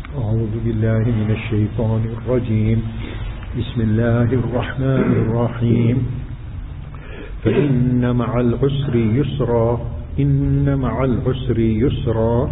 أعوذ بالله من الشيطان الرجيم بسم الله الرحمن الرحيم فإن مع العسر يسرا إن مع العسر يسرا.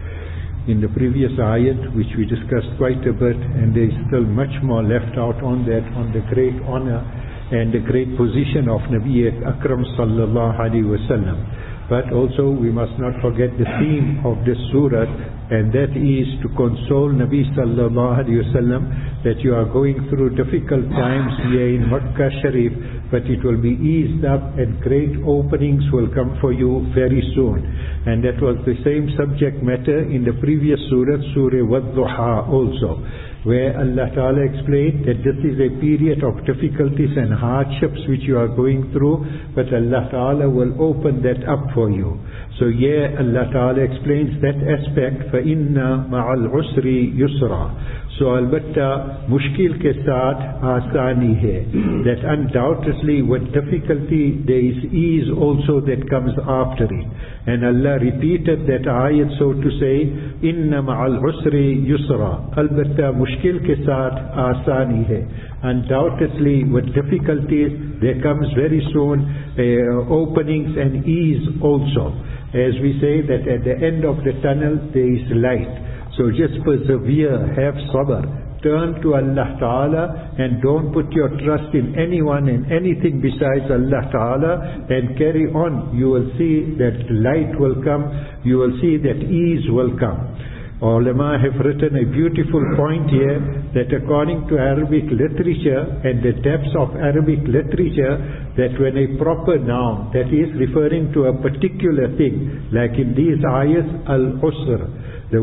In the previous ayat, which we discussed quite a bit, and there is still much more left out on that, on the great honor and the great position of Nabi Akram sallallahu alaihi wasallam. But also we must not forget the theme of this surah, and that is to console Nabi sallallahu alaihi wasallam that you are going through difficult times here in Makkah Sharif, but it will be eased up and great openings will come for you very soon. And that was the same subject matter in the previous surah, Surah Wad-Duha also, where Allah Ta'ala explained that this is a period of difficulties and hardships which you are going through, but Allah Ta'ala will open that up for you. So here Allah Ta'ala explains that aspect, فَإِنَّ مَعَ الْعُسْرِ يُسْرًا. So albatta mushkil ke saath aasani hai, that undoubtedly with difficulty there is ease also that comes after it. And Allah repeated that ayat, so to say, inna ma'al usri yusra. Albatta mushkil ke saath aasani hai. Undoubtedly with difficulties there comes very soon openings and ease also. As we say that at the end of the tunnel there is light. So just persevere, have sabr, turn to Allah Ta'ala and don't put your trust in anyone and anything besides Allah Ta'ala, and carry on. You will see that light will come, you will see that ease will come. Ulama have written a beautiful point here that according to Arabic literature and the depths of Arabic literature, that when a proper noun, that is referring to a particular thing, like in these ayats, al-usr, the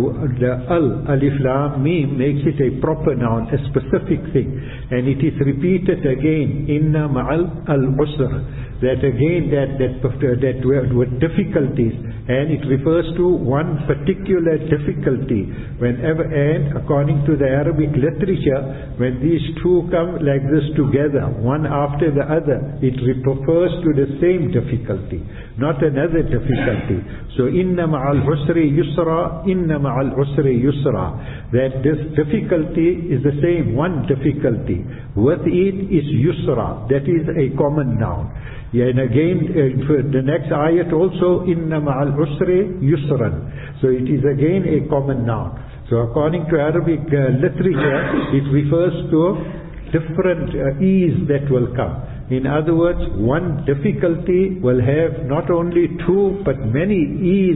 alif lam mim makes it a proper noun, a specific thing, and it is repeated again, inna ma'al al-usr, that again that with difficulties, and it refers to one particular difficulty whenever, and according to the Arabic literature, when these two come like this together, one after the other, it refers to the same difficulty, not another difficulty. So inna ma'al usri yusra, inna ma'al usri yusra, that this difficulty is the same, one difficulty. With it is yusra, that is a common noun. Yeah, and again, the next ayat also, inna ma'al usri yusran. So it is again a common noun. So according to Arabic literature, it refers to different ease that will come. In other words, one difficulty will have not only two but many ease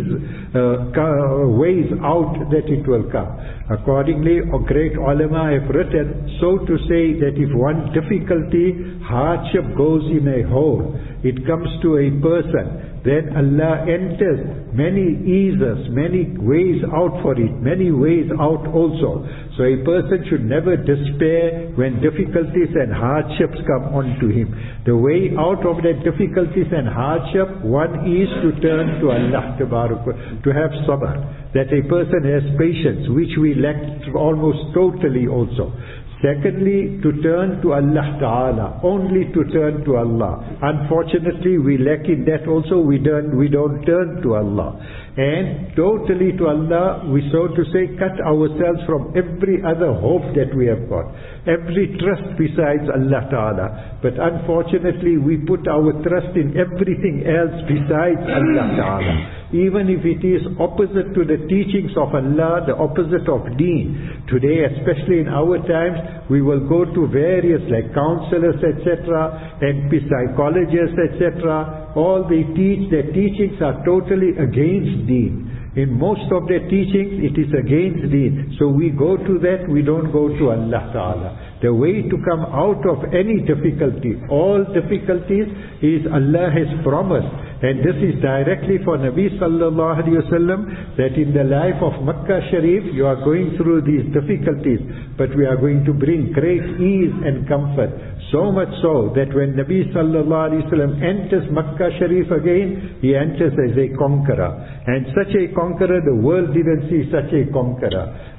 ways out that it will come. Accordingly, great ulama have written, so to say, that if one difficulty, hardship goes in a hole, it comes to a person, then Allah enters many eases, many ways out for it, many ways out also. So a person should never despair when difficulties and hardships come onto him. The way out of that difficulties and hardship, one is to turn to Allah Tabarak, to have sabr, that a person has patience, which we lack almost totally also. Secondly, to turn to Allah Ta'ala, only to turn to Allah. Unfortunately, we lack in that also, we don't turn to Allah. And totally to Allah, we so to say cut ourselves from every other hope that we have got, every trust besides Allah Ta'ala. But unfortunately, we put our trust in everything else besides Allah Ta'ala. Even if it is opposite to the teachings of Allah, the opposite of deen. Today, especially in our times, we will go to various like counselors, etc., and psychologists, etc. All they teach, their teachings are totally against deen. In most of their teachings, it is against deen. So we go to that, we don't go to Allah Ta'ala. The way to come out of any difficulty, all difficulties, is Allah has promised. And this is directly for Nabi sallallahu alaihi wasallam, that in the life of Makkah Sharif, you are going through these difficulties, but we are going to bring great ease and comfort. So much so that when Nabi sallallahu alaihi wasallam enters Makkah Sharif again, he enters as a conqueror. And such a conqueror, the world didn't see such a conqueror.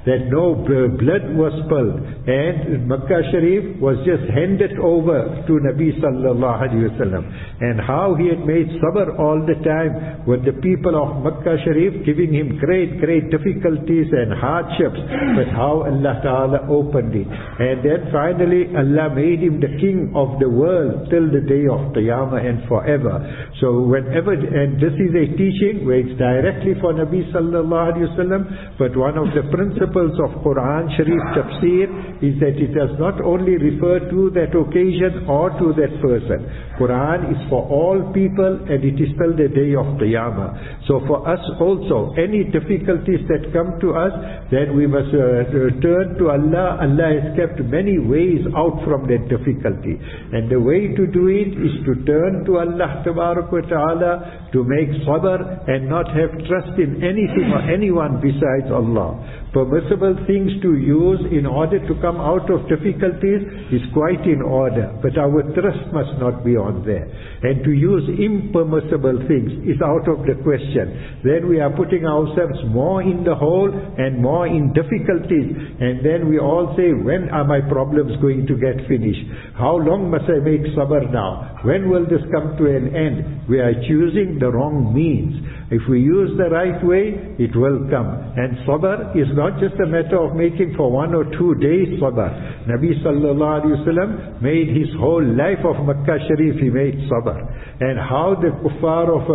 that no blood was spilled, and Makkah Sharif was just handed over to Nabi sallallahu alaihi wasallam, and how he had made sabr all the time with the people of Makkah Sharif giving him great difficulties and hardships, but how Allah Ta'ala opened it. And then finally Allah made him the king of the world till the day of Qiyamah and forever. So whenever, and this is a teaching where it's directly for Nabi sallallahu alaihi wasallam, but one of the principles of Quran Sharif tafsir is that it does not only refer to that occasion or to that person. Quran is for all people, and it is till the day of Qiyamah. So for us also, any difficulties that come to us, then we must turn to Allah. Allah has kept many ways out from that difficulty, and the way to do it is to turn to Allah Tabarak wa Ta'ala, to make sabr and not have trust in anything or anyone besides Allah. Permissible things to use in order to come out of difficulties is quite in order, but our trust must not be on there. And to use impermissible things is out of the question. Then we are putting ourselves more in the hole and more in difficulties, and then we all say, when are my problems going to get finished? How long must I make sabr now? When will this come to an end? We are choosing the wrong means. If we use the right way, it will come. And sabr is not just a matter of making for 1 or 2 days sabr. Nabi sallallahu alaihi wasallam made his whole life of Makkah Sharif, he made sabr. And how the kuffar of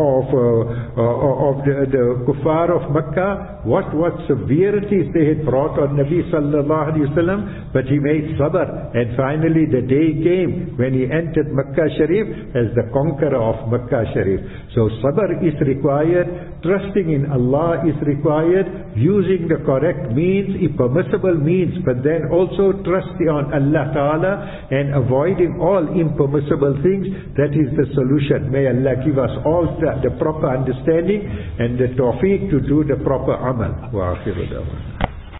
the kuffar of Makkah, what severities they had brought on Nabi sallallahu alaihi wasallam, but he made sabr. And finally the day came when he entered Makkah Sharif as the conqueror of Makkah Sharif. So sabr is required, trusting in Allah is required, using the correct means, permissible means, but then also trusting on Allah Ta'ala and avoiding all impermissible things. That is the solution. May Allah give us all the proper understanding and the tawfiq to do the proper amal. Wa akhiru da'wana.